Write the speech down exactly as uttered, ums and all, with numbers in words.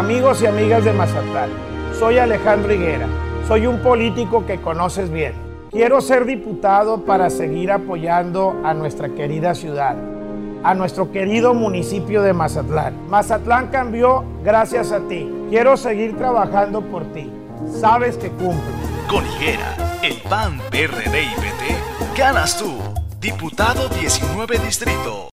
Amigos y amigas de Mazatlán, soy Alejandro Higuera, soy un político que conoces bien. Quiero ser diputado para seguir apoyando a nuestra querida ciudad, a nuestro querido municipio de Mazatlán. Mazatlán cambió gracias a ti. Quiero seguir trabajando por ti. Sabes que cumplo. Con Higuera, el P A N, P R D y P T, ganas tú, diputado diecinueve Distrito.